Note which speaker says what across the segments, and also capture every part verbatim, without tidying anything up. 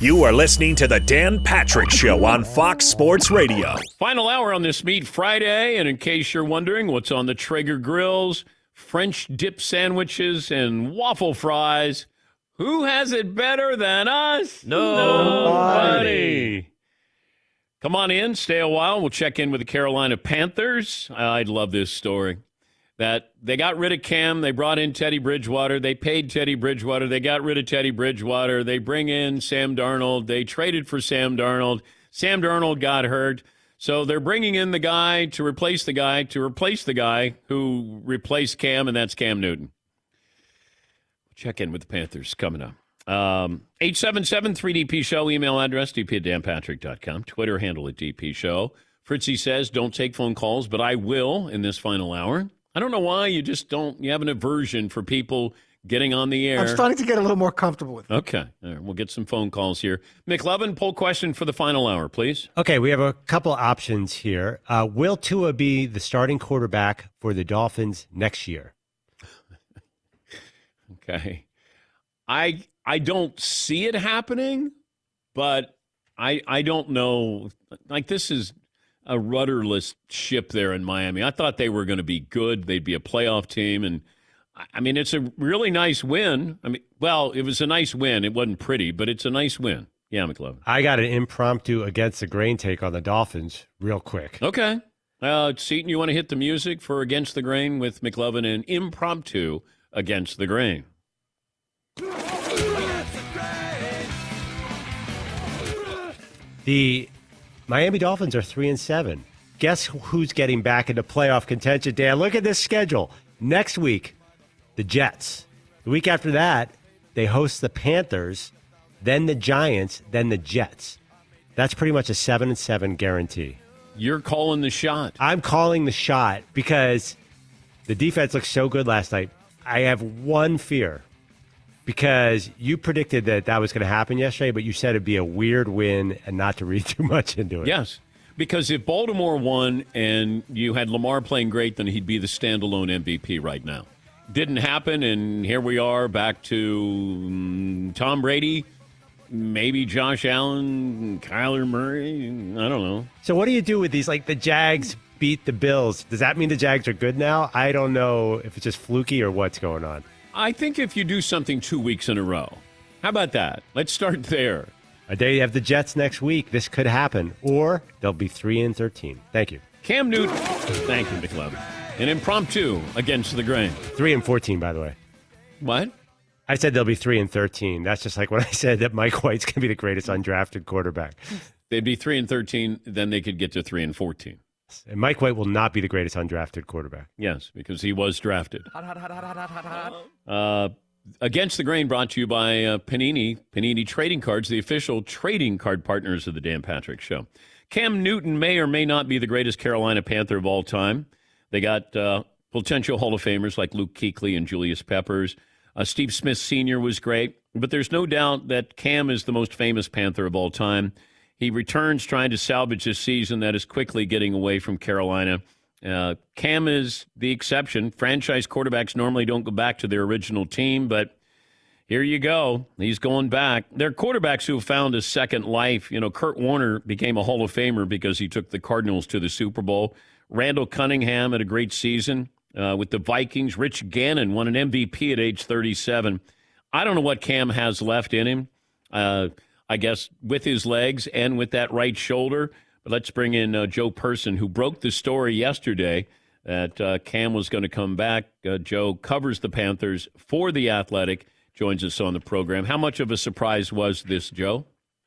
Speaker 1: You are listening to the Dan Patrick Show on Fox Sports Radio.
Speaker 2: Final hour on this Meat Friday, and in case you're wondering what's on the Traeger grills, French dip sandwiches and waffle fries. Who has it better than us? Nobody. Come on in, stay a while. We'll check in with the Carolina Panthers. I love this story. That they got rid of Cam, they brought in Teddy Bridgewater, they paid Teddy Bridgewater, they got rid of Teddy Bridgewater, they bring in Sam Darnold, they traded for Sam Darnold, Sam Darnold got hurt, so they're bringing in the guy to replace the guy to replace the guy who replaced Cam, and that's Cam Newton. Check in with the Panthers coming up. Um, eight seven seven three D P Show, email address, d p at dan patrick dot com, Twitter handle at D P Show. Fritzy says, don't take phone calls, but I will in this final hour. I don't know why you just don't, you have an aversion for people getting on the air.
Speaker 3: I'm starting to get a little more comfortable with it.
Speaker 2: Okay. All right. We'll get some phone calls here. McLovin, poll question for the final hour, please.
Speaker 4: Okay, we have a couple options here. Uh, will Tua be the starting quarterback for the Dolphins next year?
Speaker 2: Okay. I I don't see it happening, but I I don't know. Like, this is a rudderless ship there in Miami. I thought they were going to be good. They'd be a playoff team. And, I mean, it's a really nice win. I mean, well, it was a nice win. It wasn't pretty, but it's a nice win. Yeah, McLovin.
Speaker 4: I got an impromptu against the grain take on the Dolphins real quick.
Speaker 2: Okay. Uh, Seton, you want to hit the music for Against the Grain with McLovin and impromptu Against the Grain?
Speaker 4: The Miami Dolphins are three and seven. Guess who's getting back into playoff contention, Dan? Look at this schedule. Next week, the Jets. The week after that, they host the Panthers, then the Giants, then the Jets. That's pretty much a seven and seven guarantee.
Speaker 2: You're calling the shot.
Speaker 4: I'm calling the shot because the defense looked so good last night. I have one fear. Because you predicted that that was going to happen yesterday, but you said it'd be a weird win and not to read too much into it.
Speaker 2: Yes, because if Baltimore won and you had Lamar playing great, then he'd be the standalone M V P right now. Didn't happen, and here we are back to um, Tom Brady, maybe Josh Allen, Kyler Murray. I don't know.
Speaker 4: So what do you do with these? Like, the Jags beat the Bills. Does that mean the Jags are good now? I don't know if it's just fluky or what's going on.
Speaker 2: I think if you do something two weeks in a row, how about that? Let's start there.
Speaker 4: A day you have the Jets next week. This could happen, or they'll be three and thirteen. Thank you.
Speaker 2: Cam Newton. Thank you, McLovin. An impromptu Against the Grain.
Speaker 4: Three and fourteen, by the way.
Speaker 2: What?
Speaker 4: I said they'll be three and thirteen. That's just like when I said that Mike White's going to be the greatest undrafted quarterback.
Speaker 2: They'd be three and thirteen, then they could get to three and fourteen.
Speaker 4: And Mike White will not be the greatest undrafted quarterback.
Speaker 2: Yes, because he was drafted.
Speaker 3: Hot, hot, hot, hot, hot, hot, hot.
Speaker 2: Uh, Against the Grain brought to you by uh, Panini. Panini Trading Cards, the official trading card partners of the Dan Patrick Show. Cam Newton may or may not be the greatest Carolina Panther of all time. They got uh, potential Hall of Famers like Luke Kuechly and Julius Peppers. Uh, Steve Smith Senior was great, but there's no doubt that Cam is the most famous Panther of all time. He returns trying to salvage this season that is quickly getting away from Carolina. Uh, Cam is the exception. Franchise quarterbacks normally don't go back to their original team, but here you go. He's going back. There are quarterbacks who have found a second life. You know, Kurt Warner became a Hall of Famer because he took the Cardinals to the Super Bowl. Randall Cunningham had a great season uh, with the Vikings. Rich Gannon won an M V P at age thirty-seven. I don't know what Cam has left in him. Uh I guess, with his legs and with that right shoulder. But let's bring in uh, Joe Person, who broke the story yesterday that uh, Cam was going to come back. Uh, Joe covers the Panthers for The Athletic, joins us on the program. How much of a surprise was this, Joe?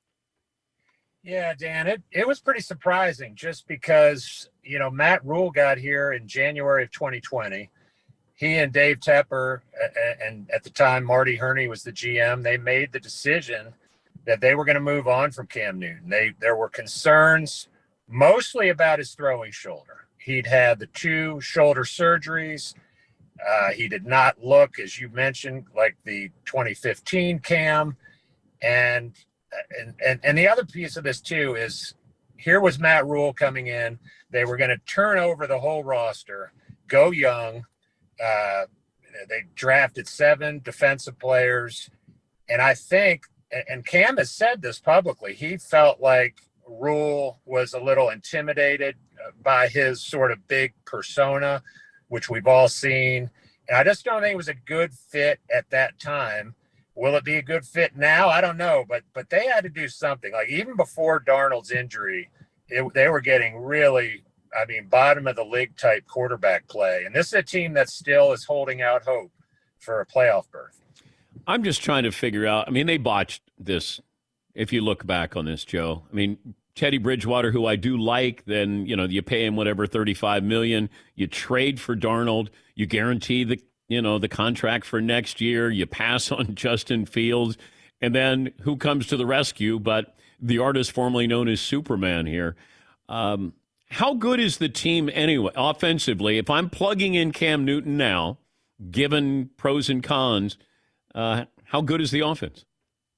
Speaker 5: Yeah, Dan, it, it was pretty surprising just because, you know, Matt Rule got here in January of twenty twenty. He and Dave Tepper, and at the time Marty Herney was the G M, they made the decision that they were going to move on from Cam Newton. They there were concerns mostly about his throwing shoulder. He'd had the two shoulder surgeries. Uh, he did not look, as you mentioned, like the twenty fifteen Cam. And, and and and the other piece of this too is here was Matt Rule coming in. They were going to turn over the whole roster, go young. Uh, they drafted seven defensive players. And I think and, and Cam has said this publicly, he felt like Rule was a little intimidated by his sort of big persona, which we've all seen. And I just don't think it was a good fit at that time. Will it be a good fit now? I don't know, but but they had to do something. Like even before Darnold's injury, it, they were getting really, I mean, bottom of the league type quarterback play. And this is a team that still is holding out hope for a playoff berth.
Speaker 2: I'm just trying to figure out. I mean, they botched this. If you look back on this, Joe, I mean, Teddy Bridgewater, who I do like, then, you know, you pay him whatever, thirty-five million dollars. You trade for Darnold. You guarantee the, you know, the contract for next year. You pass on Justin Fields. And then who comes to the rescue but the artist formerly known as Superman here? Um, how good is the team anyway, offensively? If I'm plugging in Cam Newton now, given pros and cons, uh, how good is the offense?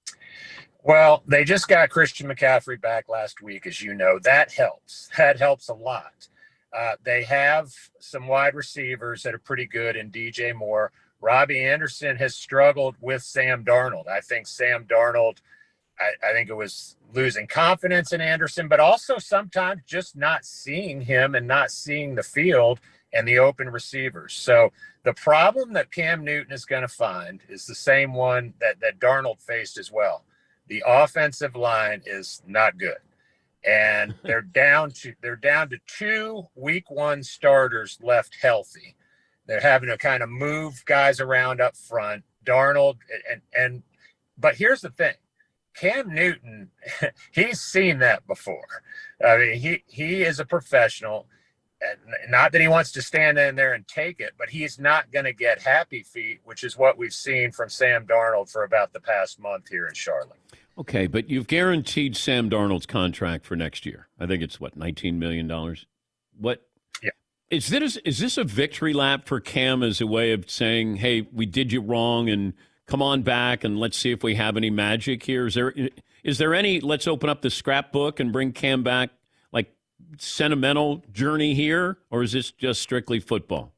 Speaker 5: Well, they just got Christian McCaffrey back last week, as you know. That helps. That helps a lot. Uh, they have some wide receivers that are pretty good in D J Moore. Robbie Anderson has struggled with Sam Darnold. I think Sam Darnold, I, I think it was losing confidence in Anderson, but also sometimes just not seeing him and not seeing the field and the open receivers. So the problem that Cam Newton is going to find is the same one that, that Darnold faced as well. The offensive line is not good. And they're down to they're down to two week one starters left healthy. They're having to kind of move guys around up front. Darnold and and but here's the thing. Cam Newton, he's seen that before. I mean, he he is a professional. And not that he wants to stand in there and take it, but he's not going to get happy feet, which is what we've seen from Sam Darnold for about the past month here in Charlotte.
Speaker 2: Okay, but you've guaranteed Sam Darnold's contract for next year. I think it's, what, nineteen million dollars? What?
Speaker 5: Yeah. Is
Speaker 2: this, is this a victory lap for Cam as a way of saying, hey, we did you wrong and come on back and let's see if we have any magic here? Is there, is there any, let's open up the scrapbook and bring Cam back, like, sentimental journey here, or is this just strictly football?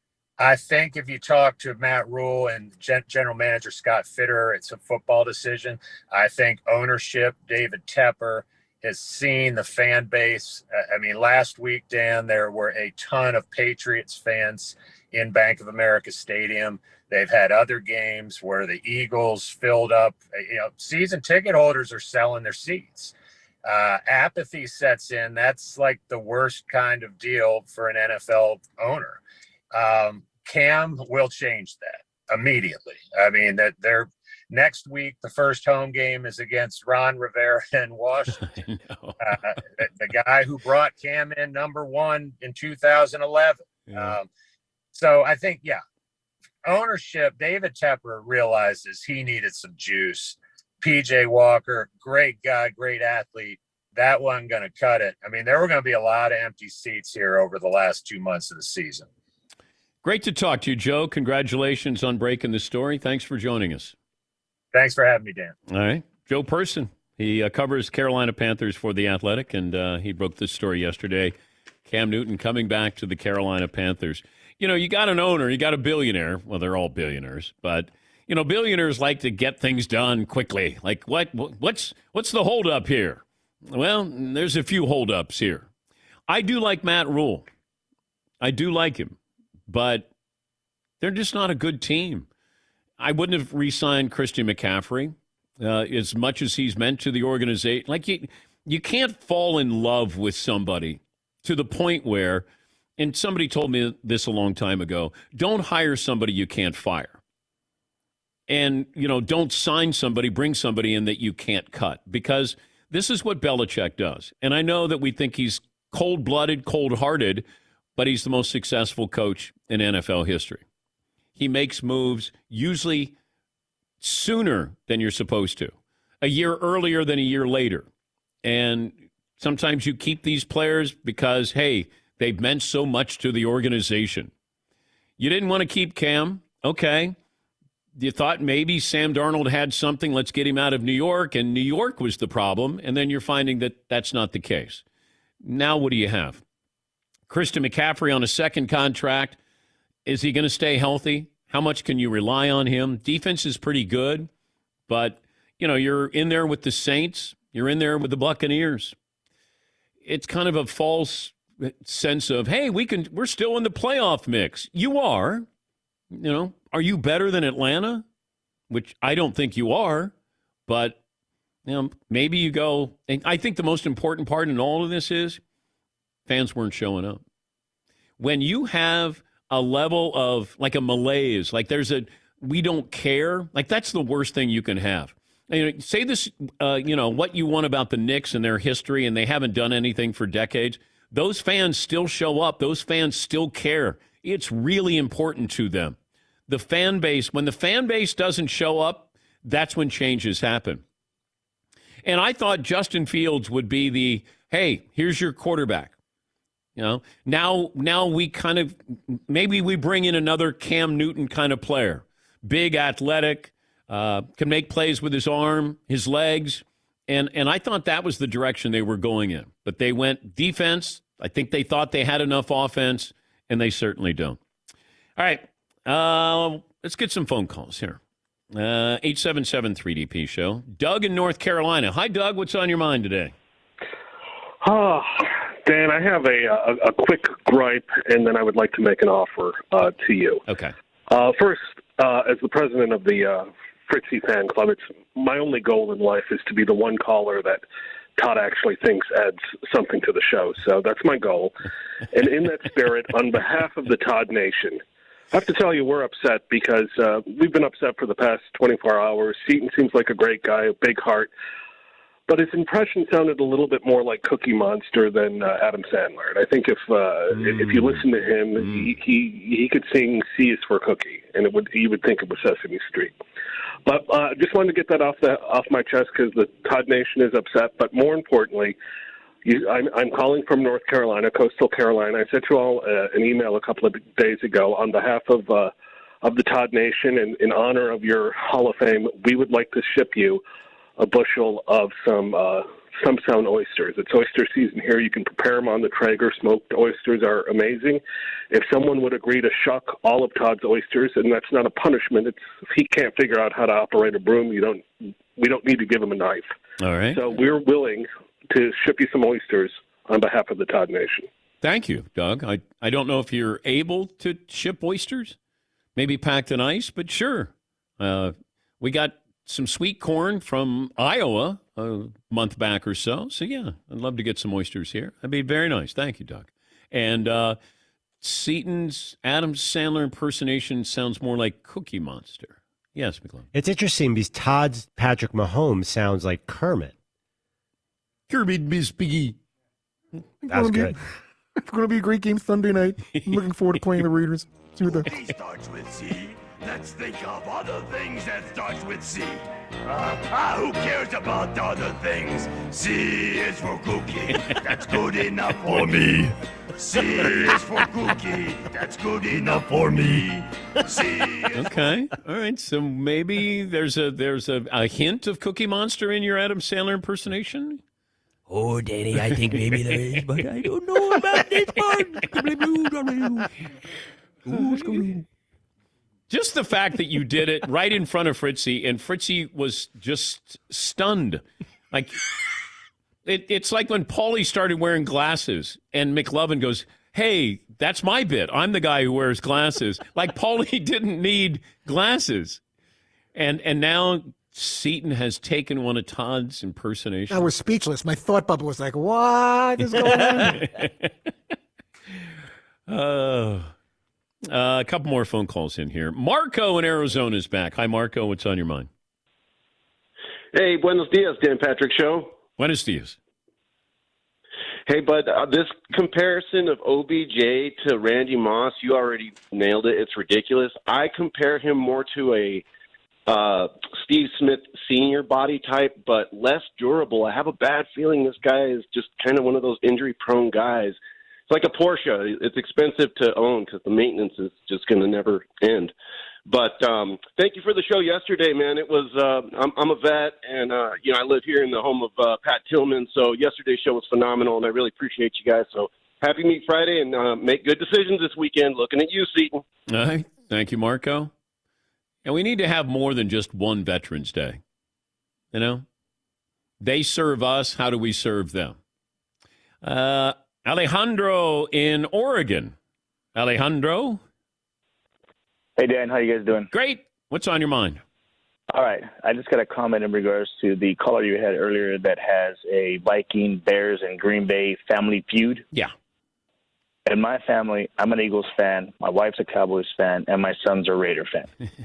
Speaker 5: I think if you talk to Matt Rule and Gen- General Manager Scott Fitterer, it's a football decision. I think ownership, David Tepper, has seen the fan base. I mean, last week, Dan, there were a ton of Patriots fans in Bank of America Stadium. They've had other games where the Eagles filled up. You know, season ticket holders are selling their seats. Uh, apathy sets in. That's like the worst kind of deal for an N F L owner. Um, Cam will change that immediately. I mean, that they're next week, the first home game is against Ron Rivera in Washington. uh, the, the guy who brought Cam in number one in two thousand eleven. Yeah. Um, so I think, yeah, ownership, David Tepper realizes he needed some juice. P J Walker, great guy, great athlete. That wasn't going to cut it. I mean, there were going to be a lot of empty seats here over the last two months of the season.
Speaker 2: Great to talk to you, Joe. Congratulations on breaking the story. Thanks for joining us.
Speaker 5: Thanks for having me, Dan.
Speaker 2: All right. Joe Person. He uh, covers Carolina Panthers for The Athletic, and uh, he broke this story yesterday. Cam Newton coming back to the Carolina Panthers. You know, you got an owner, you got a billionaire. Well, they're all billionaires, but you know, billionaires like to get things done quickly. Like, what? What's what's the holdup here? Well, there's a few holdups here. I do like Matt Rule. I do like him, but they're just not a good team. I wouldn't have re-signed Christian McCaffrey uh, as much as he's meant to the organization. Like, you, you can't fall in love with somebody to the point where, and somebody told me this a long time ago, don't hire somebody you can't fire. And, you know, don't sign somebody, bring somebody in that you can't cut, because this is what Belichick does. And I know that we think he's cold-blooded, cold-hearted, but he's the most successful coach in N F L history. He makes moves usually sooner than you're supposed to, a year earlier than a year later. And sometimes you keep these players because, hey, they've meant so much to the organization. You didn't want to keep Cam, okay. You thought maybe Sam Darnold had something, let's get him out of New York, and New York was the problem, and then you're finding that that's not the case. Now what do you have? Christian McCaffrey on a second contract. Is he going to stay healthy? How much can you rely on him? Defense is pretty good, but you know, you're in there with the Saints, you're in there with the Buccaneers. It's kind of a false sense of, hey, we can, we're still in the playoff mix. You are, you know, are you better than Atlanta? Which I don't think you are, but you know, maybe you go, and I think the most important part in all of this is fans weren't showing up. When you have a level of like a malaise, like there's a, we don't care, like that's the worst thing you can have. You know, say this, uh, you know, what you want about the Knicks and their history, and they haven't done anything for decades. Those fans still show up. Those fans still care. It's really important to them. The fan base, when the fan base doesn't show up, that's when changes happen. And I thought Justin Fields would be the, hey, here's your quarterback. You know, now, now we kind of, maybe we bring in another Cam Newton kind of player. Big, athletic, uh, can make plays with his arm, his legs. And and I thought that was the direction they were going in. But they went defense. I think they thought they had enough offense, and they certainly don't. All right, uh, let's get some phone calls here. Uh, eight seven seven three D P show. Doug in North Carolina. Hi, Doug. What's on your mind today?
Speaker 6: Oh, Dan, I have a, a, a quick gripe, and then I would like to make an offer uh, to you.
Speaker 2: Okay.
Speaker 6: Uh, first, uh, as the president of the uh, Fritzy fan club, it's my only goal in life is to be the one caller that Todd actually thinks adds something to the show. So that's my goal. And in that spirit, on behalf of the Todd Nation, I have to tell you we're upset because uh, we've been upset for the past twenty-four hours. Seton seems like a great guy, a big heart. But his impression sounded a little bit more like Cookie Monster than uh, Adam Sandler. And I think if uh, mm. if you listen to him, mm. he, he he could sing "C is for Cookie," and it would you would think it was Sesame Street. But I uh, just wanted to get that off the off my chest because the Todd Nation is upset. But more importantly, you, I'm, I'm calling from North Carolina, Coastal Carolina. I sent you all uh, an email a couple of days ago on behalf of uh, of the Todd Nation and in honor of your Hall of Fame. We would like to ship you a bushel of some uh, some sound oysters. It's oyster season here. You can prepare them on the Traeger. Smoked oysters are amazing. If someone would agree to shuck all of Todd's oysters, and that's not a punishment. It's if he can't figure out how to operate a broom, you don't. We don't need to give him a knife.
Speaker 2: All right.
Speaker 6: So we're willing to ship you some oysters on behalf of the Todd Nation.
Speaker 2: Thank you, Doug. I I don't know if you're able to ship oysters, maybe packed in ice, but sure. Uh, we got some sweet corn from Iowa a month back or so. So, yeah, I'd love to get some oysters here. That'd be very nice. Thank you, Doug. And uh, Seton's Adam Sandler impersonation sounds more like Cookie Monster. Yes, McClellan.
Speaker 4: It's interesting because Todd's Patrick Mahomes sounds like Kermit.
Speaker 2: Kermit, Miss Piggy.
Speaker 4: That's good.
Speaker 3: It's going to be a great game Sunday night. I'm looking forward to playing the Raiders. See what the...
Speaker 7: He starts with C. Let's think of other things that starts with C. Uh, ah, who cares about other things? C is for cookie. That's good enough for me. C is for cookie. That's good enough for me. C is
Speaker 2: okay. All right. So maybe there's a there's a, a hint of Cookie Monster in your Adam Sandler impersonation.
Speaker 7: Oh, Danny, I think maybe there is, but I don't know about this part. Ooh,
Speaker 2: just the fact that you did it right in front of Fritzy, and Fritzy was just stunned. Like it, it's like when Paulie started wearing glasses, and McLovin goes, "Hey, that's my bit. I'm the guy who wears glasses." Like Paulie didn't need glasses, and and now Seton has taken one of Todd's impersonations.
Speaker 3: I was speechless. My thought bubble was like, "What is going on?"
Speaker 2: uh, uh, a couple more phone calls in here. Marco in Arizona is back. Hi, Marco. What's on your mind?
Speaker 8: Hey, buenos dias, Dan Patrick Show.
Speaker 2: Buenos dias.
Speaker 8: Hey, bud, uh, this comparison of O B J to Randy Moss, you already nailed it. It's ridiculous. I compare him more to a uh, Steve Smith Senior body type, but less durable. I have a bad feeling this guy is just kind of one of those injury-prone guys. It's like a Porsche. It's expensive to own because the maintenance is just going to never end. But um, thank you for the show yesterday, man. It was uh, I'm, I'm a vet, and uh, you know I live here in the home of uh, Pat Tillman. So yesterday's show was phenomenal, and I really appreciate you guys. So happy Meat Friday, and uh, make good decisions this weekend. Looking at you, Seton.
Speaker 2: All right, thank you, Marco. And we need to have more than just one Veterans Day. You know, they serve us. How do we serve them? Uh, Alejandro in Oregon. Alejandro.
Speaker 9: Hey, Dan. How you guys doing?
Speaker 2: Great. What's on your mind?
Speaker 9: All right. I just got a comment in regards to the caller you had earlier that has a Viking, Bears, and Green Bay family feud.
Speaker 2: Yeah.
Speaker 9: In my family, I'm an Eagles fan, my wife's a Cowboys fan, and my son's a Raider fan.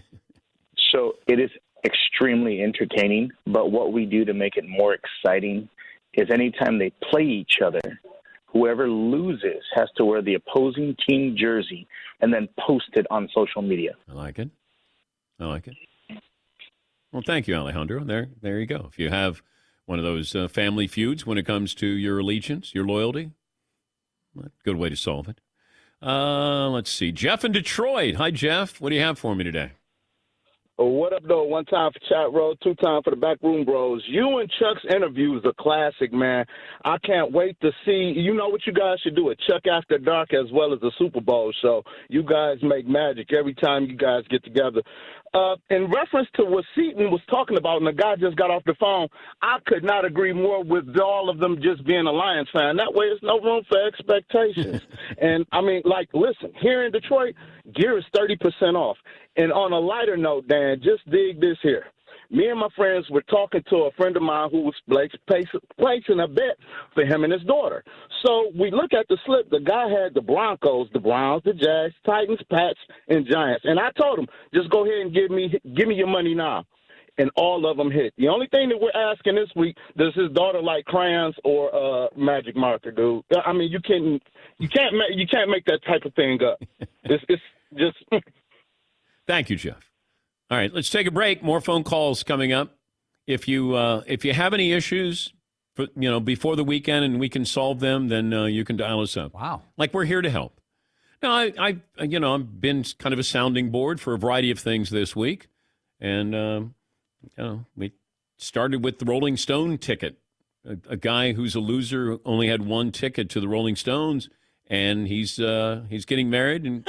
Speaker 9: So it is extremely entertaining, but what we do to make it more exciting is anytime they play each other, whoever loses has to wear the opposing team jersey and then post it on social media.
Speaker 2: I like it. I like it. Well, thank you, Alejandro. There, there you go. If you have one of those uh, family feuds when it comes to your allegiance, your loyalty, good way to solve it. Uh, let's see. Jeff in Detroit. Hi, Jeff. What do you have for me today?
Speaker 10: Oh, what up, though? One time for Chat Row, two time for the Backroom Bros. You and Chuck's interview is a classic, man. I can't wait to see. You know what you guys should do? A Chuck After Dark as well as the Super Bowl show. You guys make magic every time you guys get together. Uh, in reference to what Seton was talking about, and the guy just got off the phone, I could not agree more with all of them just being a Lions fan. That way, there's no room for expectations. And, I mean, like, listen, here in Detroit, gear is thirty percent off. And on a lighter note, Dan, just dig this here. Me and my friends were talking to a friend of mine who was placing a bet for him and his daughter. So we look at the slip. The guy had the Broncos, the Browns, the Jags, Titans, Pats, and Giants. And I told him, just go ahead and give me give me your money now. And all of them hit. The only thing that we're asking this week, does his daughter like crayons or uh, magic marker, dude? I mean, you can you can't you can't make that type of thing up. It's, it's just.
Speaker 2: Thank you, Jeff. All right, let's take a break. More phone calls coming up. If you uh, if you have any issues, for, you know, before the weekend and we can solve them, then uh, you can dial us up.
Speaker 11: Wow,
Speaker 2: like we're here to help. Now, I, I you know, I've been kind of a sounding board for a variety of things this week, and um, you know, we started with the Rolling Stone ticket. A, a guy who's a loser only had one ticket to the Rolling Stones, and he's uh, he's getting married and.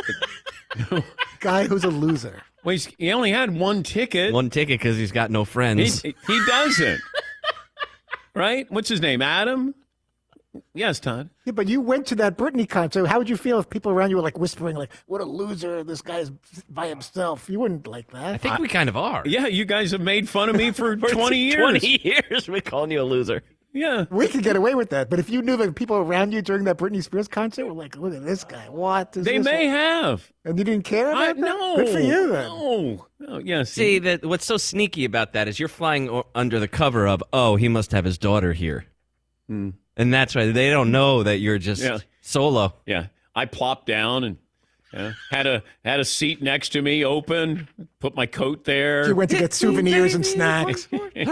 Speaker 3: Guy who's a loser.
Speaker 2: Well, he's, he only had one ticket.
Speaker 11: One ticket because he's got no friends.
Speaker 2: He, he doesn't. Right? What's his name? Adam? Yes, Todd.
Speaker 3: Yeah, but you went to that Britney concert. How would you feel if people around you were like whispering, like, what a loser, this guy's by himself? You wouldn't like that.
Speaker 11: I think I, we kind of are.
Speaker 2: Yeah, you guys have made fun of me for twenty years.
Speaker 11: twenty years, we're calling you a loser.
Speaker 2: Yeah.
Speaker 3: We could get away with that. But if you knew that people around you during that Britney Spears concert were like, look at this guy. What? Is
Speaker 2: they
Speaker 3: this
Speaker 2: may
Speaker 3: one?
Speaker 2: have.
Speaker 3: And you didn't care about
Speaker 2: I,
Speaker 3: that?
Speaker 2: No.
Speaker 3: Good for you, then.
Speaker 2: No. Oh, yeah, see,
Speaker 11: see that what's so sneaky about that is you're flying o- under the cover of, oh, he must have his daughter here.
Speaker 2: Mm.
Speaker 11: And that's why they don't know that you're just
Speaker 2: yeah.
Speaker 11: solo.
Speaker 2: Yeah. I plopped down and yeah, had a had a seat next to me open, put my coat there.
Speaker 3: You went to get souvenirs and snacks.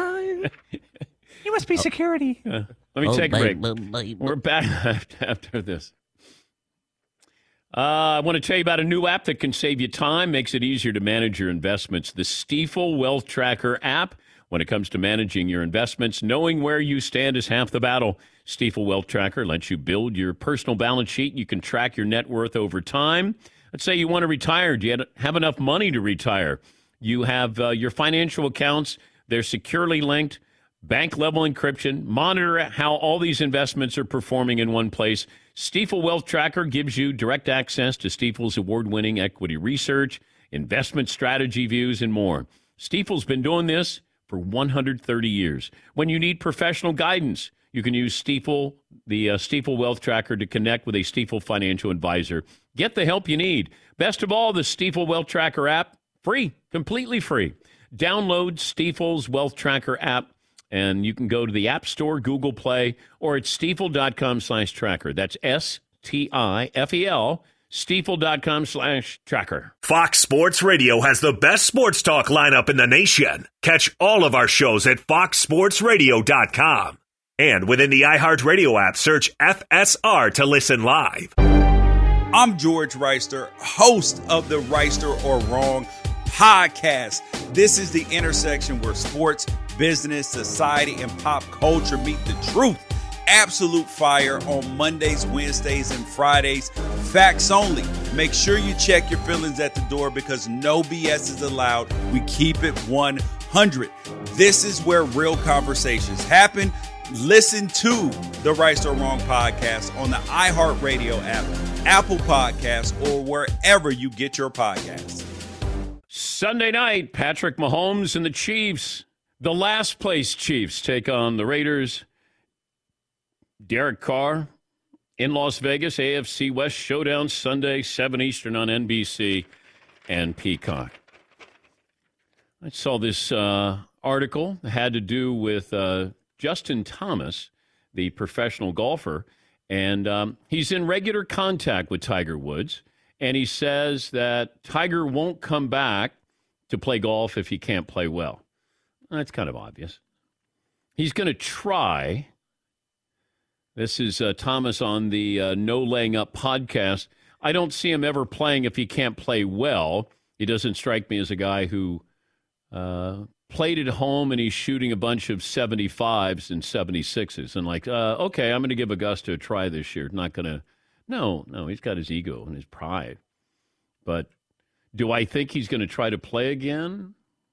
Speaker 11: You must be security.
Speaker 2: Uh, let me
Speaker 11: oh,
Speaker 2: take a break.
Speaker 11: Bye, bye, bye.
Speaker 2: We're back after this. Uh, I want to tell you about a new app that can save you time, makes it easier to manage your investments. The Stifel Wealth Tracker app. When it comes to managing your investments, knowing where you stand is half the battle. Stifel Wealth Tracker lets you build your personal balance sheet. You can track your net worth over time. Let's say you want to retire. Do you have enough money to retire? You have uh, your financial accounts. They're securely linked. Bank-level encryption. Monitor how all these investments are performing in one place. Stifel Wealth Tracker gives you direct access to Stifel's award-winning equity research, investment strategy views, and more. Stifel's been doing this for one hundred thirty years. When you need professional guidance, you can use Stifel, the uh, Stifel Wealth Tracker, to connect with a Stifel financial advisor. Get the help you need. Best of all, the Stifel Wealth Tracker app, free, completely free. Download Stifel's Wealth Tracker app, and you can go to the App Store, Google Play, or at stifel.com slash tracker. That's S T I F E L, stifel.com slash tracker.
Speaker 1: Fox Sports Radio has the best sports talk lineup in the nation. Catch all of our shows at fox sports radio dot com. And within the iHeartRadio app, search F S R to listen live.
Speaker 12: I'm George Reister, host of the Reister or Wrong podcast. This is the intersection where sports, business, society, and pop culture meet the truth. Absolute fire on Mondays, Wednesdays, and Fridays. Facts only. Make sure you check your feelings at the door because no B S is allowed. We keep it one hundred. This is where real conversations happen. Listen to the Right or Wrong podcast on the iHeartRadio app, Apple Podcasts, or wherever you get your podcasts.
Speaker 2: Sunday night, Patrick Mahomes and the Chiefs, the last place Chiefs, take on the Raiders. Derek Carr in Las Vegas, A F C West Showdown Sunday, seven Eastern on N B C and Peacock. I saw this uh, article that had to do with uh, Justin Thomas, the professional golfer, and um, he's in regular contact with Tiger Woods, and he says that Tiger won't come back to play golf if he can't play well. That's kind of obvious. He's going to try. This is uh, Thomas on the uh, No Laying Up podcast. I don't see him ever playing if he can't play well. He doesn't strike me as a guy who uh, played at home and he's shooting a bunch of seventy-fives and seventy-sixes. And like, uh, okay, I'm going to give Augusta a try this year. Not going to. No, no, he's got his ego and his pride. But do I think he's going to try to play again?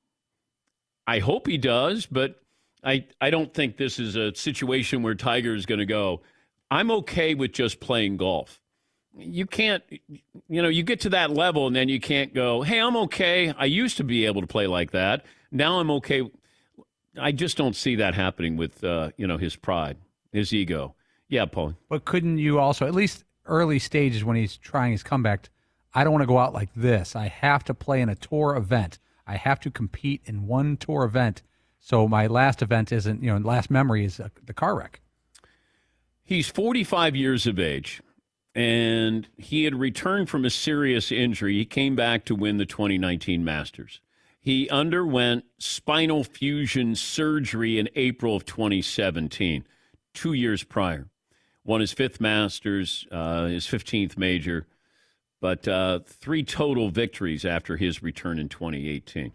Speaker 2: I hope he does, but I, I don't think this is a situation where Tiger is going to go, I'm okay with just playing golf. You can't, you know, you get to that level and then you can't go, hey, I'm okay. I used to be able to play like that. Now I'm okay. I just don't see that happening with, uh, you know, his pride, his ego. Yeah, Paul.
Speaker 13: But couldn't you also, at least early stages when he's trying his comeback, I don't want to go out like this. I have to play in a tour event. I have to compete in one tour event. So my last event isn't, you know, last memory is uh, the car wreck.
Speaker 2: He's forty-five years of age, and he had returned from a serious injury. He came back to win the twenty nineteen Masters. He underwent spinal fusion surgery in April of twenty seventeen, two years prior. Won his fifth Masters, uh, his fifteenth major, but uh, three total victories after his return in twenty eighteen.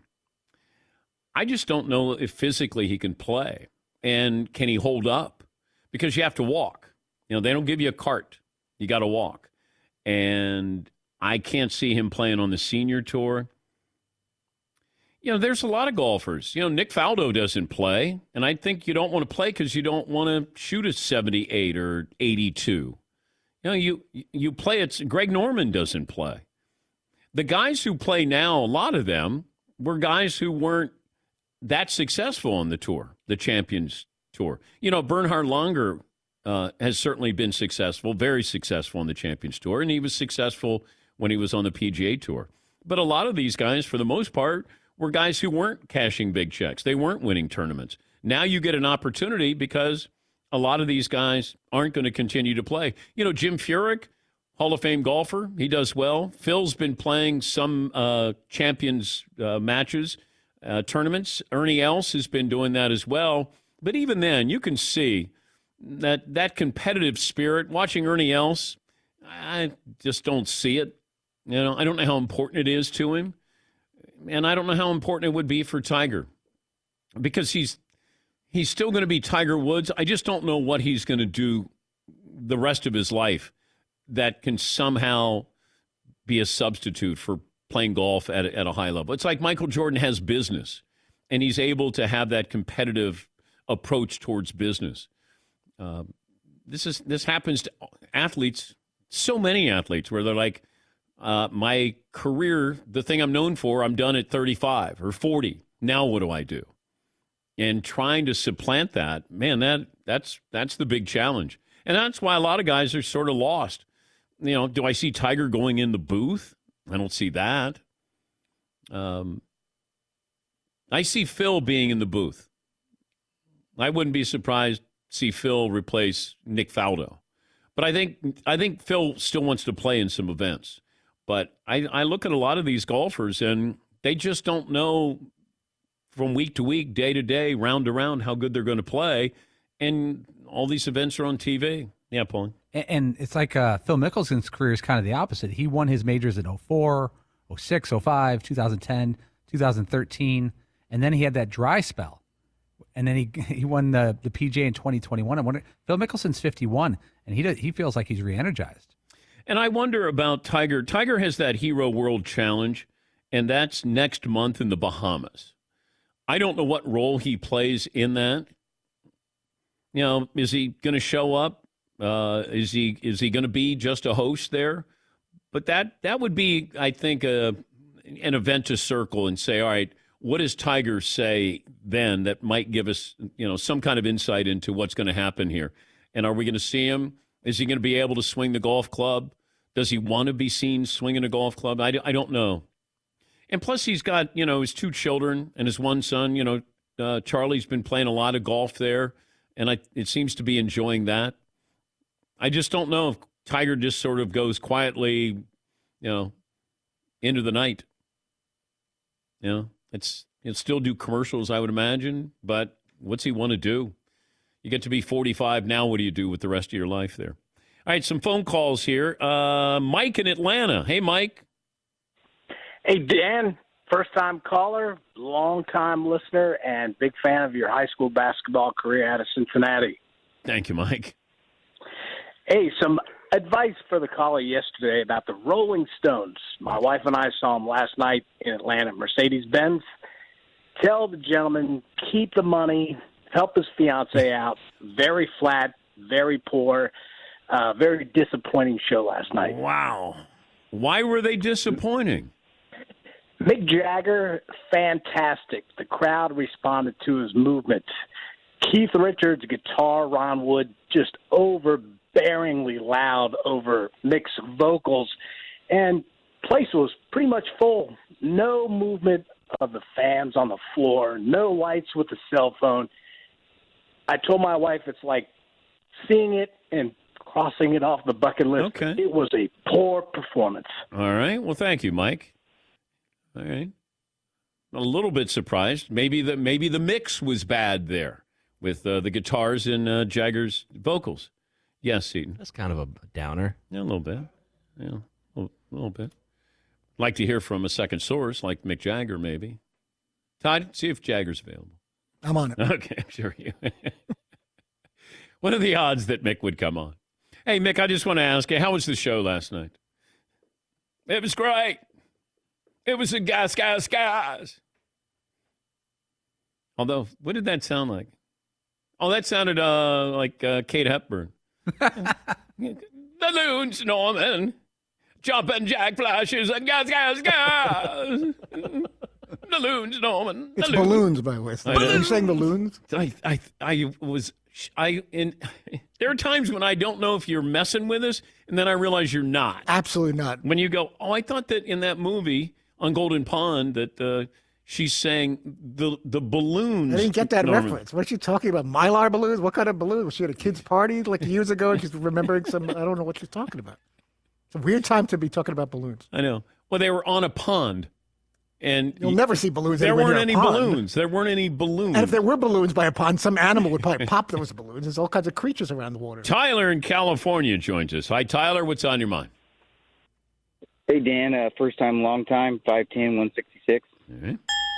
Speaker 2: I just don't know if physically he can play. And can he hold up? Because you have to walk. You know, they don't give you a cart. You got to walk. And I can't see him playing on the senior tour. You know, there's a lot of golfers. You know, Nick Faldo doesn't play. And I think you don't want to play because you don't want to shoot a seventy-eight or eighty-two. You know, you, you play, it's Greg Norman doesn't play. The guys who play now, a lot of them, were guys who weren't that successful on the tour, the Champions Tour. You know, Bernhard Langer uh, has certainly been successful, very successful on the Champions Tour, and he was successful when he was on the P G A Tour. But a lot of these guys, for the most part, were guys who weren't cashing big checks. They weren't winning tournaments. Now you get an opportunity because a lot of these guys aren't going to continue to play. You know, Jim Furyk, Hall of Fame golfer, he does well. Phil's been playing some uh, Champions uh, matches, Uh, tournaments. Ernie Els has been doing that as well. But even then, you can see that that competitive spirit. Watching Ernie Els, I just don't see it. You know, I don't know how important it is to him. And I don't know how important it would be for Tiger. Because he's he's still going to be Tiger Woods. I just don't know what he's going to do the rest of his life that can somehow be a substitute for playing golf at a, at a high level. It's like Michael Jordan has business, and he's able to have that competitive approach towards business. Uh, this is this happens to athletes, so many athletes, where they're like, uh, my career, the thing I'm known for, I'm done at thirty-five or forty. Now what do I do? And trying to supplant that, man, that that's that's the big challenge. And that's why a lot of guys are sort of lost. You know, do I see Tiger going in the booth? I don't see that. Um, I see Phil being in the booth. I wouldn't be surprised to see Phil replace Nick Faldo. But I think I think Phil still wants to play in some events. But I, I look at a lot of these golfers, and they just don't know from week to week, day to day, round to round, how good they're going to play. And all these events are on T V. Yeah, Paul.
Speaker 13: And it's like uh, Phil Mickelson's career is kind of the opposite. He won his majors in oh four, oh six, oh five, two thousand ten, two thousand thirteen, and then he had that dry spell. And then he he won the, the P G A in twenty twenty-one. I wonder, Phil Mickelson's fifty-one, and he does, he feels like he's re-energized.
Speaker 2: And I wonder about Tiger. Tiger has that Hero World Challenge, and that's next month in the Bahamas. I don't know what role he plays in that. You know, is he going to show up? Uh, is he is he going to be just a host there? But that that would be, I think, a, an event to circle and say, all right, what does Tiger say then that might give us, you know, some kind of insight into what's going to happen here? And are we going to see him? Is he going to be able to swing the golf club? Does he want to be seen swinging a golf club? I, I don't know. And plus, he's got, you know, his two children and his one son. You know, uh, Charlie's been playing a lot of golf there, and I, it seems to be enjoying that. I just don't know if Tiger just sort of goes quietly, you know, into the night. You know, it's he'll still do commercials, I would imagine, but what's he want to do? You get to be forty-five now. What do you do with the rest of your life there? All right, some phone calls here. Uh, Mike in Atlanta. Hey, Mike.
Speaker 14: Hey, Dan, first-time caller, long-time listener, and big fan of your high school basketball career out of Cincinnati.
Speaker 2: Thank you, Mike.
Speaker 14: Hey, some advice for the caller yesterday about the Rolling Stones. My wife and I saw them last night in Atlanta, Mercedes-Benz. Tell the gentleman, keep the money, help his fiancée out. Very flat, very poor, uh, very disappointing show last night.
Speaker 2: Wow. Why were they disappointing?
Speaker 14: Mick Jagger, fantastic. The crowd responded to his movement. Keith Richards' guitar, Ron Wood, just overbearingly loud over Mick's vocals. And place was pretty much full. No movement of the fans on the floor, no lights with the cell phone. I told my wife it's like seeing it and crossing it off the bucket list.
Speaker 2: Okay.
Speaker 14: It was a poor performance.
Speaker 2: All right. Well, thank you, Mike. All right. A little bit surprised. Maybe the maybe the mix was bad there with uh, the guitars and uh, Jagger's vocals. Yes, Seton.
Speaker 11: That's kind of a downer.
Speaker 2: Yeah, a little bit. Yeah, a little, a little bit. Like to hear from a second source, like Mick Jagger, maybe. Todd, see if Jagger's available.
Speaker 3: I'm on it.
Speaker 2: Okay, I'm sure you. What are the odds that Mick would come on? Hey, Mick, I just want to ask you, how was the show last night? It was great. It was a gas, gas, gas. Although, what did that sound like? Oh, that sounded uh, like uh, Kate Hepburn. The loons, Norman. Jumping jack flashes and gas, gas, gas. The loons, Norman. The
Speaker 3: It's
Speaker 2: loons.
Speaker 3: balloons, by the way. So
Speaker 2: I know.
Speaker 3: are you saying balloons?
Speaker 2: I, I, I was, I, in, there are times when I don't know if you're messing with us, and then I realize you're not.
Speaker 3: Absolutely not.
Speaker 2: When you go, oh, I thought that in that movie on Golden Pond that uh, she's saying the the balloons.
Speaker 3: I didn't get that
Speaker 2: Norman.
Speaker 3: reference. What are you talking about? Mylar balloons? What kind of balloons? Was she at a kid's party like years ago and she's remembering some? I don't know what she's talking about. It's a weird time to be talking about balloons.
Speaker 2: I know. Well, they were on a pond, and
Speaker 3: You'll never see balloons
Speaker 2: There
Speaker 3: anywhere
Speaker 2: weren't
Speaker 3: near a
Speaker 2: any
Speaker 3: pond.
Speaker 2: balloons. There weren't any balloons.
Speaker 3: And if there were balloons by a pond, some animal would probably pop those balloons. There's all kinds of creatures around the water.
Speaker 2: Tyler in California joins us. Hi, Tyler. What's on your mind?
Speaker 15: Hey, Dan. Uh, first time, long time, five ten, one sixty-six.
Speaker 2: Mm-hmm.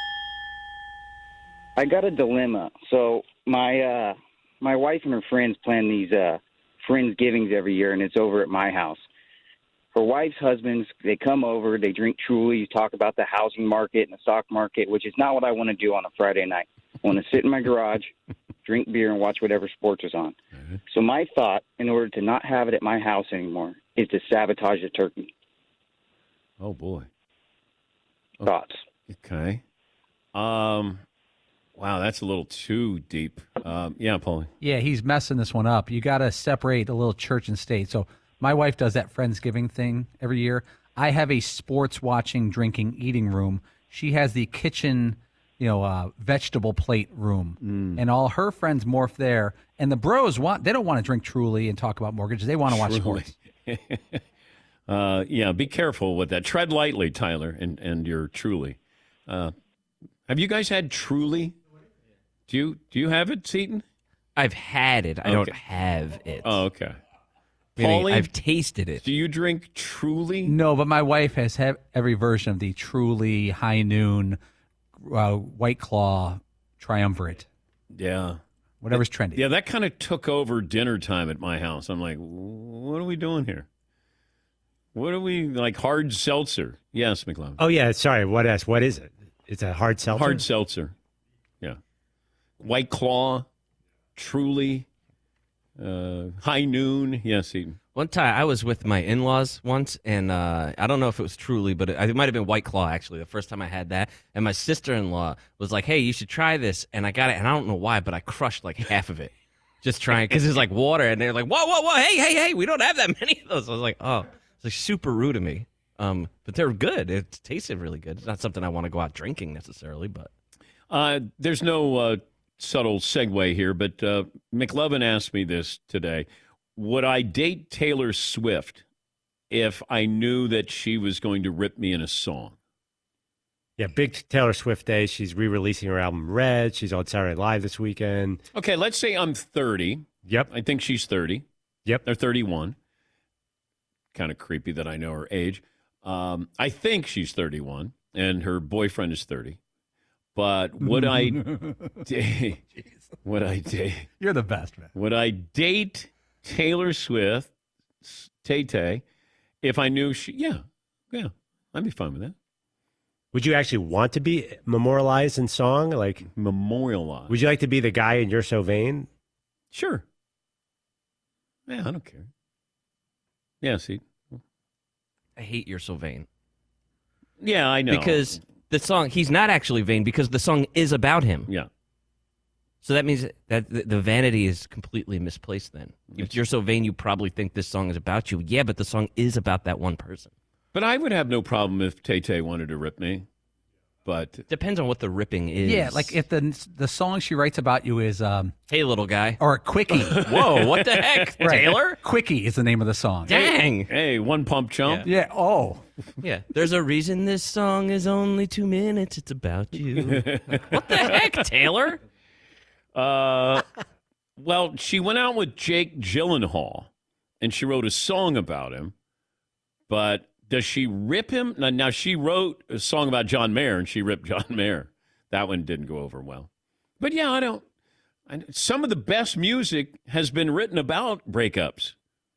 Speaker 15: I got a dilemma. So my uh, my wife and her friends plan these uh, Friendsgivings every year, and it's over at my house. Her wife's husbands, they come over, they drink Truly, talk about the housing market and the stock market, which is not what I want to do on a Friday night. I want to sit in my garage, drink beer, and watch whatever sports is on.
Speaker 2: Mm-hmm.
Speaker 15: So my thought, in order to not have it at my house anymore, is to sabotage the turkey.
Speaker 2: Oh, boy.
Speaker 15: Thoughts?
Speaker 2: Okay. Um, wow, that's a little too deep. Um, yeah, Paulie.
Speaker 13: Yeah, he's messing this one up. You got to separate a little church and state. So my wife does that Friendsgiving thing every year. I have a sports watching, drinking, eating room. She has the kitchen, you know, uh, vegetable plate room,
Speaker 2: Mm.
Speaker 13: and all her friends morph there. And the bros want they don't want to drink Truly and talk about mortgages. They want to watch
Speaker 2: Truly.
Speaker 13: sports.
Speaker 2: uh, yeah, be careful with that. Tread lightly, Tyler, and, and your Truly. Uh, have you guys had Truly? Do you do you have it, Seton?
Speaker 11: I've had it. I
Speaker 2: Okay.
Speaker 11: don't have it.
Speaker 2: Oh, okay.
Speaker 11: Meaning
Speaker 2: Paulie?
Speaker 11: I've tasted it.
Speaker 2: Do you drink Truly?
Speaker 13: No, but my wife has have every version of the Truly, High Noon, uh, White Claw, Triumvirate.
Speaker 2: Yeah.
Speaker 13: Whatever's trendy.
Speaker 2: Yeah, that kind of took over dinner time at my house. I'm like, what are we doing here? What are we, like hard seltzer? Yes, McLeod.
Speaker 4: Oh, yeah. Sorry. What else? What is it? It's a hard seltzer?
Speaker 2: Hard seltzer. White Claw, Truly, uh, High Noon. Yes, Eaton.
Speaker 11: One time I was with my in-laws once, and uh, I don't know if it was Truly, but it, it might have been White Claw, actually, the first time I had that. And my sister-in-law was like, hey, you should try this. And I got it, and I don't know why, but I crushed like half of it. Just trying, because it's like water, and they're like, whoa, whoa, whoa, hey, hey, hey, we don't have that many of those. I was like, oh, it's like super rude of me. Um, but they're good. It tasted really good. It's not something I want to go out drinking necessarily, but.
Speaker 2: Uh, there's no uh, subtle segue here, but uh, McLovin asked me this today. Would I date Taylor Swift if I knew that she was going to rip me in a song?
Speaker 4: Yeah, big Taylor Swift day. She's re-releasing her album Red. She's on Saturday Night Live this weekend.
Speaker 2: Okay, let's say I'm thirty.
Speaker 4: Yep.
Speaker 2: I think she's thirty.
Speaker 4: Yep.
Speaker 2: Or thirty-one. Kind of creepy that I know her age. Um, I think she's thirty-one, and her boyfriend is thirty. But would I date? Would I date?
Speaker 13: You're the best, man.
Speaker 2: Would I date Taylor Swift, Tay-Tay, if I knew she? Yeah, yeah, I'd be fine with that.
Speaker 4: Would you actually want to be memorialized in song? Like
Speaker 2: memorialized?
Speaker 4: Would you like to be the guy in You're So Vain?
Speaker 2: Sure. Yeah, I don't care. Yeah, see.
Speaker 11: I hate You're So Vain.
Speaker 2: Yeah, I know.
Speaker 11: Because the song, he's not actually vain because the song is about him.
Speaker 2: Yeah.
Speaker 11: So that means that the, the vanity is completely misplaced then. If you're so vain, you probably think this song is about you. Yeah, but the song is about that one person.
Speaker 2: But I would have no problem if Tay-Tay wanted to rip me. But
Speaker 11: depends on what the ripping is.
Speaker 13: Yeah, like if the the song she writes about you is um,
Speaker 11: "Hey Little Guy"
Speaker 13: or a Quickie.
Speaker 11: Whoa, what the heck,
Speaker 13: right.
Speaker 11: Taylor?
Speaker 13: Quickie is the name of the song.
Speaker 11: Dang.
Speaker 2: Hey, one pump chump.
Speaker 13: Yeah. yeah. Oh.
Speaker 11: Yeah. There's a reason this song is only two minutes. It's about you. Like, what the heck, Taylor?
Speaker 2: Uh, well, she went out with Jake Gyllenhaal, and she wrote a song about him, but. Does she rip him? Now, now, she wrote a song about John Mayer, and she ripped John Mayer. That one didn't go over well. But, yeah, I don't. I, some of the best music has been written about breakups.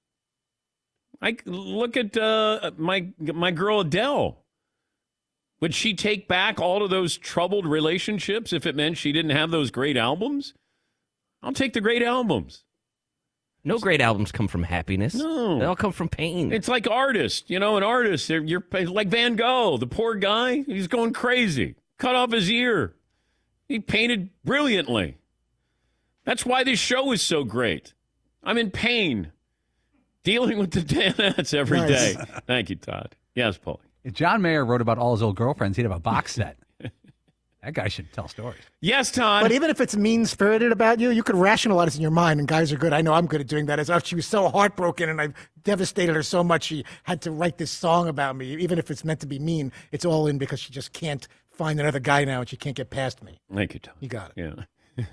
Speaker 2: I look at uh, my my girl Adele. Would she take back all of those troubled relationships if it meant she didn't have those great albums? I'll take the great albums.
Speaker 11: No great albums come from happiness.
Speaker 2: No.
Speaker 11: They all come from pain.
Speaker 2: It's like artists. You know, an artist, you're like Van Gogh, the poor guy. He's going crazy. Cut off his ear. He painted brilliantly. That's why this show is so great. I'm in pain. Dealing with the Danettes every
Speaker 3: nice.
Speaker 2: day. Thank you, Todd. Yes, Paulie.
Speaker 13: If John Mayer wrote about all his old girlfriends, he'd have a box set. That guy should tell stories.
Speaker 2: Yes, Todd.
Speaker 3: But even if it's mean-spirited about you, you could rationalize in your mind, and guys are good. I know I'm good at doing that. As oh, she was so heartbroken, and I devastated her so much, she had to write this song about me. Even if it's meant to be mean, it's all in because she just can't find another guy now, and she can't get past me.
Speaker 2: Thank you, Todd.
Speaker 3: You got it.
Speaker 2: Yeah.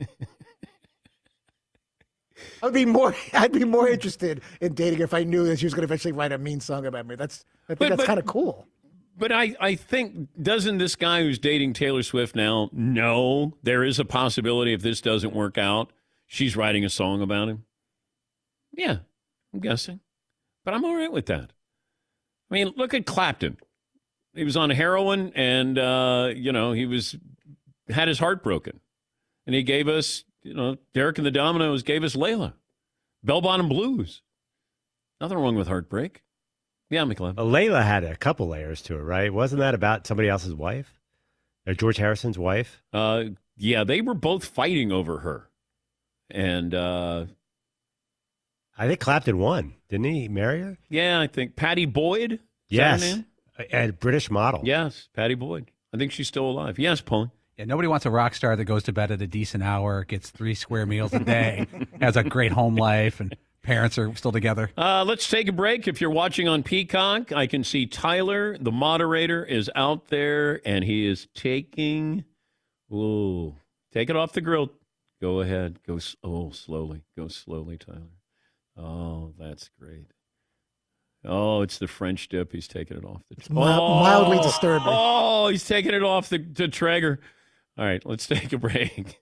Speaker 3: I'd be more. I'd be more interested in dating if I knew that she was going to eventually write a mean song about me. That's. I think
Speaker 2: But-
Speaker 3: that's
Speaker 2: but-
Speaker 3: kind of cool.
Speaker 2: But I, I think, doesn't this guy who's dating Taylor Swift now know there is a possibility if this doesn't work out, she's writing a song about him? Yeah, I'm guessing. But I'm all right with that. I mean, look at Clapton. He was on heroin and, uh, you know, he was had his heart broken. And he gave us, you know, Derek and the Dominoes gave us Layla. Bell Bottom Blues. Nothing wrong with heartbreak. Yeah, McLeod.
Speaker 4: Uh, Layla had a couple layers to it, right? Wasn't that about somebody else's wife? Or George Harrison's wife?
Speaker 2: Uh, yeah, they were both fighting over her. And uh,
Speaker 4: I think Clapton won. Didn't he marry her?
Speaker 2: yeah, I think Patty Boyd. Is
Speaker 4: Yes.
Speaker 2: that her name?
Speaker 4: A, a British model.
Speaker 2: Yes, Patty Boyd. I think she's still alive. Yes, Paul.
Speaker 13: Yeah, nobody wants a rock star that goes to bed at a decent hour, gets three square meals a day, has a great home life, and parents are still together.
Speaker 2: Uh, let's take a break. If you're watching on Peacock, I can see Tyler, the moderator, is out there, and he is taking, ooh, take it off the grill. Go ahead. Go, s- oh, slowly. Go slowly, Tyler. Oh, that's great. Oh, it's the French dip. He's taking it off the.
Speaker 3: It's mild- mildly disturbing.
Speaker 2: Oh, he's taking it off the, the Traeger. All right, let's take a break.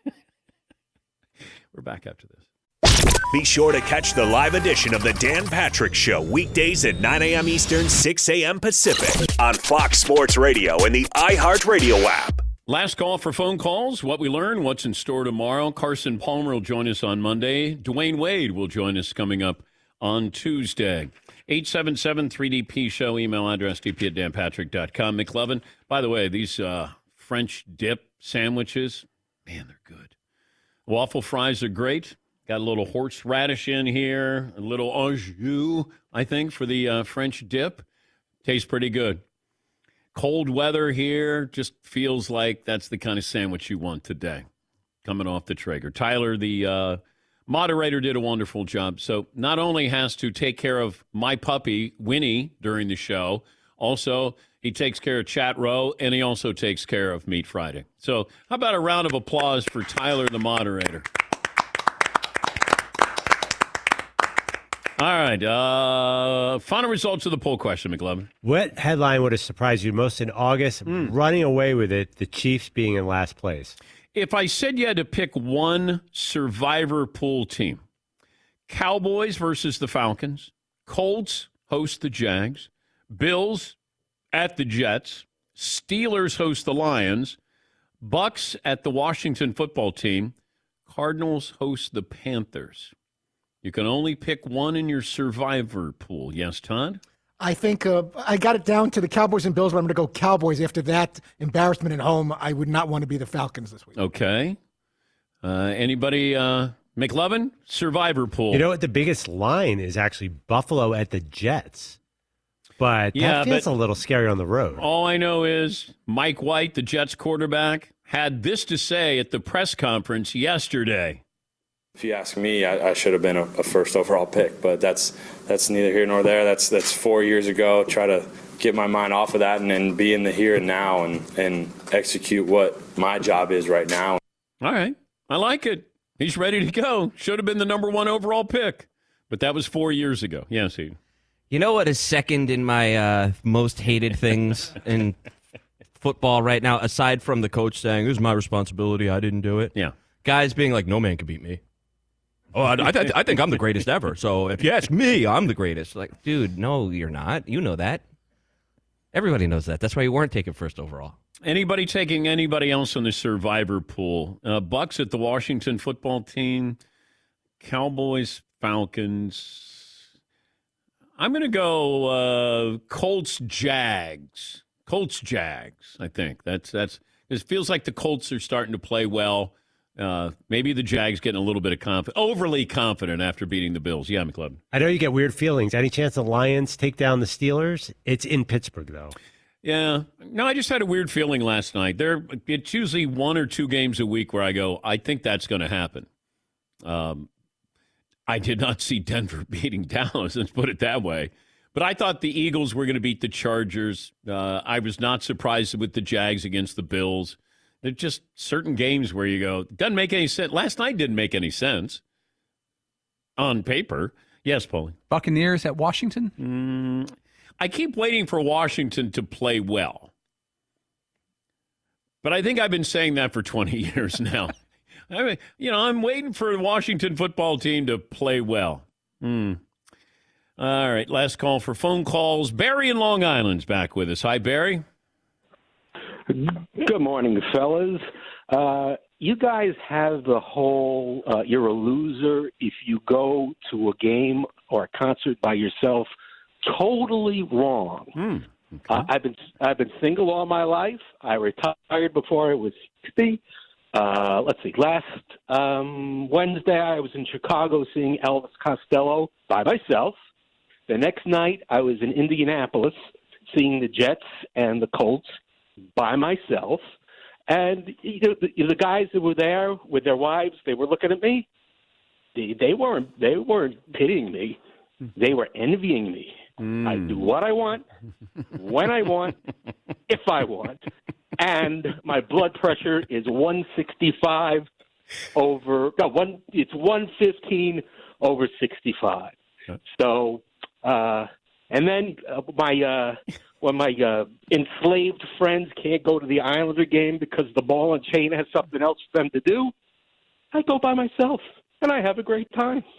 Speaker 2: We're back after this.
Speaker 1: Be sure to catch the live edition of the Dan Patrick Show weekdays at nine a.m. Eastern, six a.m. Pacific on Fox Sports Radio and the iHeartRadio app.
Speaker 2: Last call for phone calls. What we learn, what's in store tomorrow. Carson Palmer will join us on Monday. Dwayne Wade will join us coming up on Tuesday. eight seven seven three D P show, email address d p at dan patrick dot com. McLovin, by the way, these uh, French dip sandwiches, man, they're good. Waffle fries are great. Got a little horseradish in here, a little au jus, I think, for the uh, French dip. Tastes pretty good. Cold weather here just feels like that's the kind of sandwich you want today, coming off the Traeger. Tyler, the uh, moderator, did a wonderful job. So not only has to take care of my puppy, Winnie, during the show, also he takes care of Chat Row, and he also takes care of Meat Friday. So how about a round of applause for Tyler, the moderator? All right. Uh, final results of the poll question, McLovin.
Speaker 4: What headline would have surprised you most in August?
Speaker 2: Mm.
Speaker 4: Running away with it, the Chiefs being in last place.
Speaker 2: If I said you had to pick one survivor pool team, Cowboys versus the Falcons, Colts host the Jags, Bills at the Jets, Steelers host the Lions, Bucks at the Washington football team, Cardinals host the Panthers. You can only pick one in your survivor pool. Yes, Todd?
Speaker 3: I think uh, I got it down to the Cowboys and Bills, but I'm going to go Cowboys. After that embarrassment at home, I would not want to be the Falcons this week.
Speaker 2: Okay. Uh, anybody, uh, McLovin? Survivor pool.
Speaker 4: You know what? The biggest line is actually Buffalo at the Jets. But
Speaker 2: Yeah,
Speaker 4: that feels
Speaker 2: but-
Speaker 4: a little scary on the road.
Speaker 2: All I know is Mike White, the Jets quarterback, had this to say at the press conference yesterday.
Speaker 16: If you ask me, I, I should have been a, a first overall pick, but that's that's neither here nor there. That's that's four years ago. Try to get my mind off of that and then be in the here and now and, and execute what my job is right now.
Speaker 2: All right. I like it. He's ready to go. Should have been the number one overall pick. But that was four years ago. Yes, he.
Speaker 11: You know what is second in my uh, most hated things in football right now, aside from the coach saying, "This is my responsibility, I didn't do it."
Speaker 2: Yeah.
Speaker 11: Guys being like, "No man can beat me." Oh, I, I, th- I think I'm the greatest ever. So if you ask me, I'm the greatest. Like, dude, no, you're not. You know that. Everybody knows that. That's why you weren't taken first overall.
Speaker 2: Anybody taking anybody else in the survivor pool? Uh, Bucks at the Washington football team, Cowboys, Falcons. I'm going to go uh, Colts, Jags. Colts, Jags. I think that's that's. It feels like the Colts are starting to play well. Uh, maybe the Jags getting a little bit of confident, overly confident after beating the Bills. Yeah, McLovin.
Speaker 4: I know you get weird feelings. Any chance the Lions take down the Steelers? It's in Pittsburgh, though.
Speaker 2: Yeah. No, I just had a weird feeling last night. There, it's usually one or two games a week where I go, I think that's going to happen. Um, I did not see Denver beating Dallas, let's put it that way. But I thought the Eagles were going to beat the Chargers. Uh, I was not surprised with the Jags against the Bills. There's just certain games where you go, doesn't make any sense. Last night didn't make any sense on paper. Yes, Paulie.
Speaker 13: Buccaneers at Washington?
Speaker 2: Mm, I keep waiting for Washington to play well. But I think I've been saying that for twenty years now. I mean, you know, I'm waiting for the Washington football team to play well. Hmm. All right, last call for phone calls. Barry in Long Island's back with us. Hi, Barry.
Speaker 17: Good morning, fellas. Uh, you guys have the whole uh, you're a loser if you go to a game or a concert by yourself. Totally wrong.
Speaker 2: Mm, okay.
Speaker 17: uh, I've been I've been single all my life. I retired before I was sixty. Uh, let's see. Last um, Wednesday, I was in Chicago seeing Elvis Costello by myself. The next night, I was in Indianapolis seeing the Jets and the Colts by myself. And you know, the, the guys that were there with their wives, they were looking at me. They, they weren't they weren't pitying me. They were envying me. Mm. I do what I want, when I want, if I want. And my blood pressure is one sixty-five over no, one it's one fifteen over sixty-five. So uh and then uh, my uh when my uh, enslaved friends can't go to the Islander game because the ball and chain has something else for them to do, I go by myself, and I have a great time.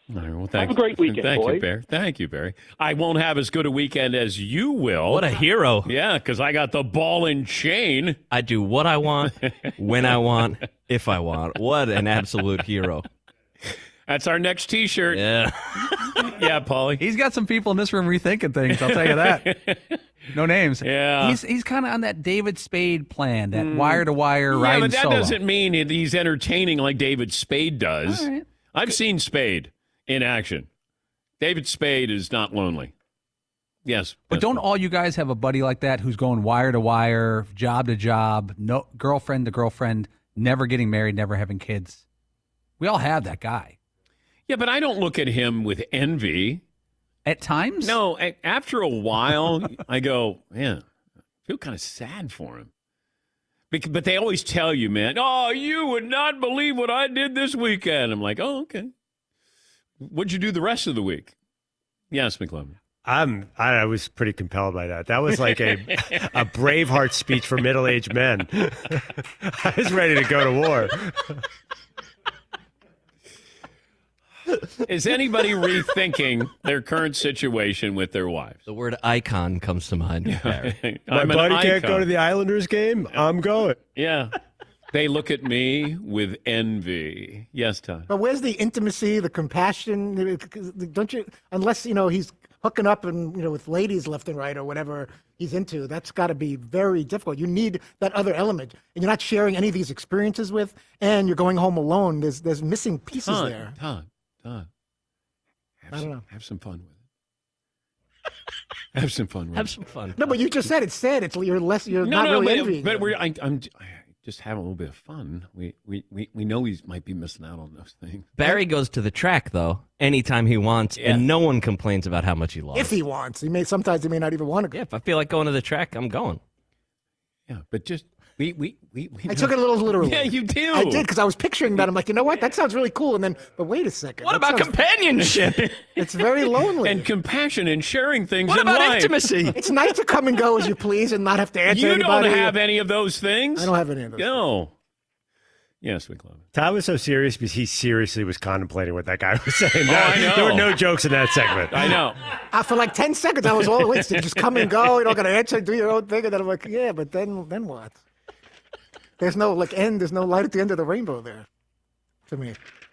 Speaker 2: All right, well, thank,
Speaker 17: Have a great weekend,
Speaker 2: Thank
Speaker 17: boys.
Speaker 2: you, Barry. Thank you, Barry. I won't have as good a weekend as you will.
Speaker 11: What a hero.
Speaker 2: Yeah, because I got the ball and chain.
Speaker 11: I do what I want, when I want, if I want. What an absolute hero.
Speaker 2: That's our next T-shirt.
Speaker 11: Yeah.
Speaker 2: Yeah, Paulie.
Speaker 13: He's got some people in this room rethinking things, I'll tell you that. No names.
Speaker 2: Yeah.
Speaker 13: He's he's kind of on that David Spade plan, that wire to wire
Speaker 2: Yeah,
Speaker 13: riding
Speaker 2: but that
Speaker 13: solo.
Speaker 2: doesn't mean it- he's entertaining like David Spade does.
Speaker 13: All right.
Speaker 2: I've seen Spade in action. David Spade is not lonely. Yes.
Speaker 13: But
Speaker 2: yes,
Speaker 13: don't
Speaker 2: Paul.
Speaker 13: all you guys have a buddy like that who's going wire to wire, job to job, no girlfriend to girlfriend, never getting married, never having kids? We all have that guy.
Speaker 2: Yeah, but I don't look at him with envy.
Speaker 13: At times?
Speaker 2: No, a- after a while, I go, man, I feel kind of sad for him. Bec- But they always tell you, man, oh, you would not believe what I did this weekend. I'm like, oh, okay. What'd you do the rest of the week? Yes, McLovin.
Speaker 4: I'm. I was pretty compelled by that. That was like a a Braveheart speech for middle-aged men. I was ready to go to war.
Speaker 2: Is anybody rethinking their current situation with their wives?
Speaker 11: The word icon comes to mind. Barry.
Speaker 4: My
Speaker 2: I'm an
Speaker 4: buddy can't go
Speaker 2: icon.
Speaker 4: to the Islanders game. I'm going.
Speaker 2: Yeah. They look at me with envy. Yes, Todd.
Speaker 3: But where's the intimacy, the compassion? Don't you? Unless you know he's hooking up and you know with ladies left and right or whatever he's into. That's got to be very difficult. You need that other element, and you're not sharing any of these experiences with, and you're going home alone. There's there's missing pieces
Speaker 2: Todd,
Speaker 3: there.
Speaker 2: Todd, Todd. Have
Speaker 3: I don't
Speaker 2: some,
Speaker 3: know.
Speaker 2: Have some fun with it. Have some fun with
Speaker 11: Have
Speaker 2: it.
Speaker 11: some fun.
Speaker 3: No, but you just said it's sad. It's you're less. You're
Speaker 2: No,
Speaker 3: not
Speaker 2: no,
Speaker 3: really
Speaker 2: but,
Speaker 3: envying.
Speaker 2: but
Speaker 3: him.
Speaker 2: we're, I, I'm I just having a little bit of fun. We, we, we, we know he might be missing out on those things.
Speaker 11: Barry goes to the track, though, anytime he wants,
Speaker 2: Yeah.
Speaker 11: and no one complains about how much he lost.
Speaker 3: If he wants, he may. Sometimes he may not even want to go.
Speaker 11: Yeah, if I feel like going to the track, I'm going.
Speaker 2: Yeah, but just we we we. we
Speaker 3: I took it a little literally.
Speaker 2: Yeah, you do.
Speaker 3: I did because I was picturing that. I'm like, you know what? That sounds really cool. And then, but wait a second.
Speaker 11: What
Speaker 3: That
Speaker 11: about
Speaker 3: sounds-
Speaker 11: companionship?
Speaker 3: It's very lonely.
Speaker 2: and compassion and sharing things.
Speaker 11: What
Speaker 2: in
Speaker 11: about
Speaker 2: life.
Speaker 11: intimacy?
Speaker 3: It's nice to come and go as you please and not have to answer
Speaker 2: You
Speaker 3: anybody.
Speaker 2: don't have any of those things.
Speaker 3: I don't have any of those.
Speaker 2: No. Yes, McLovin.
Speaker 4: Todd was so serious because he seriously was contemplating what that guy was saying.
Speaker 2: Oh, I know.
Speaker 4: There were no jokes in that segment.
Speaker 2: I know.
Speaker 3: Uh, for like ten seconds, I was all instant. Just come and go. You don't got to answer. Do your own thing. And then I'm like, yeah, but then then what? There's no like end. There's no light at the end of the rainbow there. To me,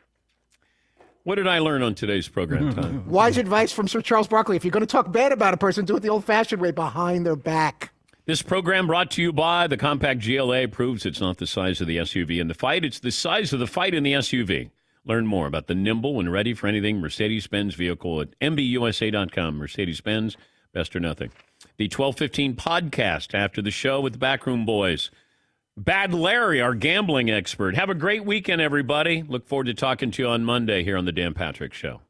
Speaker 2: What did I learn on today's program, Todd?
Speaker 3: wise advice from Sir Charles Barkley: if you're going to talk bad about a person, do it the old-fashioned way, behind their back.
Speaker 2: This program brought to you by the compact G L A proves it's not the size of the S U V in the fight, it's the size of the fight in the S U V. Learn more about the nimble and ready for anything Mercedes-Benz vehicle at M B U S A dot com. Mercedes-Benz, best or nothing. The twelve fifteen podcast after the show with the Backroom Boys. Bad Larry, our gambling expert. Have a great weekend, everybody. Look forward to talking to you on Monday here on the Dan Patrick Show.